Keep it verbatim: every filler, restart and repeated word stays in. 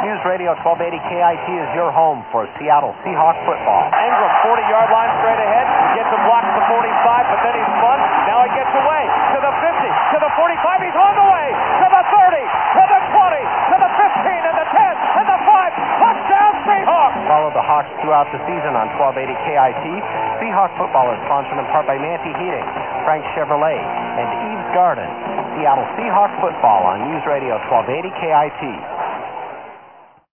News Radio twelve eighty K I T is your home for Seattle Seahawks football. Ingram, forty-yard line straight ahead, gets a block at the forty-five, but then he's spun. Now he gets away to the fifty, to the forty-five. He's on the way to the thirty, to the twenty, to the fifteen, and the ten, and the five. Touchdown, Seahawks! Follow the Hawks throughout the season on twelve eighty K I T. Seahawks football is sponsored in part by Manty Heating, Frank Chevrolet, and Eve's Garden. Seattle Seahawks football on News Radio twelve eighty K I T.